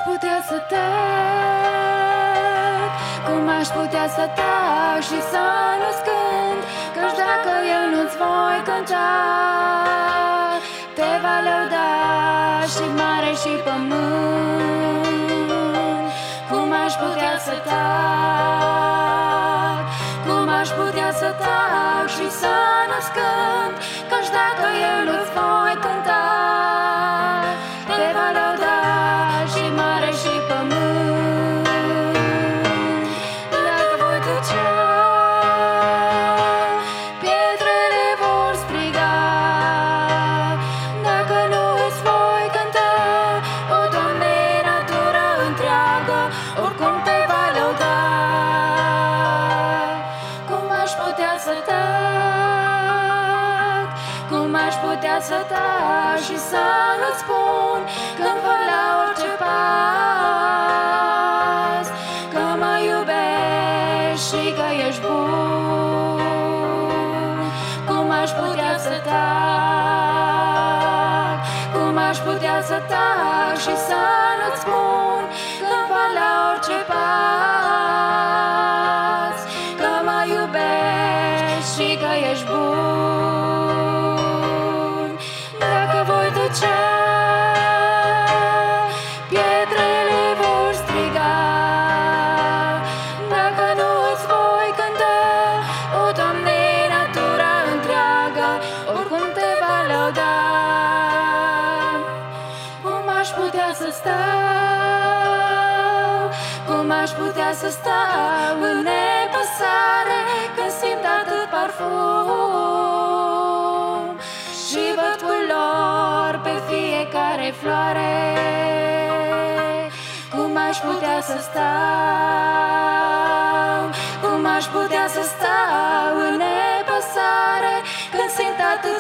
putea să tac? Cum aș putea să tac și să nu-ți cânt? Căci dacă eu nu-ți voi cânta, te va lăuda și mare și pământ. Cum aș putea să tac? Cum aș putea să tac și să nu-ți cânt? Căci dacă eu nu-ți voi cânta, te va lăuda și mare și pământ. Dacă voi tăcea, pietrele vor striga. Dacă nu îți voi cânta, o, Doamne, natura întreagă oricum te va lăuda. Cum aș putea să tac? Cum aș putea să tac și să nu-ți spun când văd la orice pas că mă iubești și că ești bun? Cum aș putea să tac? Cum aș putea să tac și să nu-ți spun când văd la orice pas că mă iubești și că ești bun? Dacă voi tăcea, pietrele vor striga. Dacă nu îți voi cânta, o, Doamne, natura întreagă oricum te va lăuda. Cum aș putea să stau? Cum aș putea să stau în nepăsare când simt atât parfum și văd culori pe fiecare floare? Cum aș putea să stau? Cum aș putea să stau în nepăsare când simt atât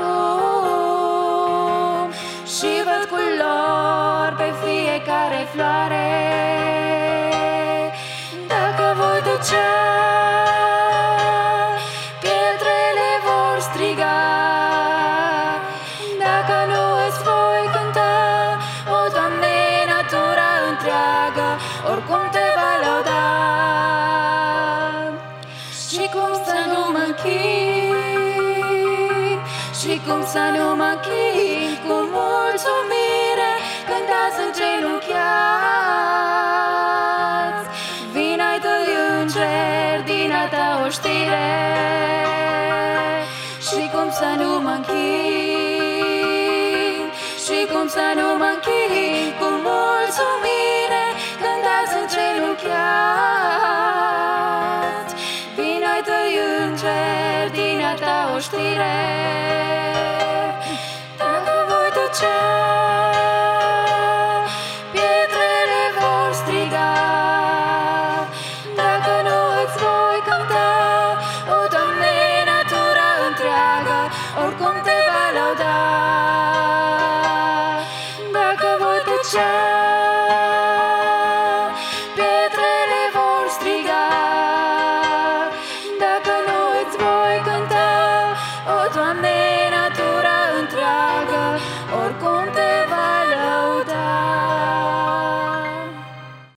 parfum și văd culori pe fiecare floare? Dacă voi tăcea, pietrele vor striga. Dacă nu îți voi cânta, o, Doamne, natura întreagă oricum te va lăuda. Și cum să nu mă închin, și cum să nu mă închin cu mulțumire când azi îngenunchiați vin ai tăi îngeri din a ta oștire. Și cum să nu mă închin, și cum să nu mă închin cu mulțumire când azi îngenunchiați vin ai tăi îngeri din a ta oștire.